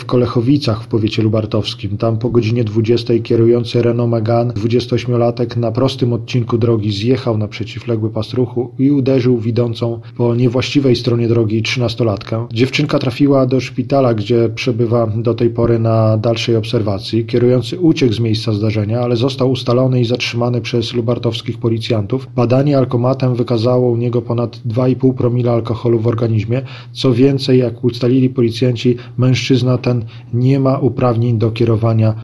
Kolechowicach w powiecie lubartowskim. Tam po godzinie 20 kierujący Renault Megane 28-latek na prostym odcinku drogi zjechał na przeciwległy pas ruchu i uderzył w idącą po niewłaściwej stronie drogi 13-latkę. Dziewczynka trafiła do szpitala, gdzie przebywa do tej pory na dalszej obserwacji. Kierujący uciekł z miejsca zdarzenia, ale został ustalony i zatrzymany przez lubartowskich policjantów. Badanie alkomatem wykazało u niego ponad 2,5 promila alkoholu w organizmie. Co więcej, jak ustalili policjanci, mężczyzna ten nie ma uprawnień do kierowania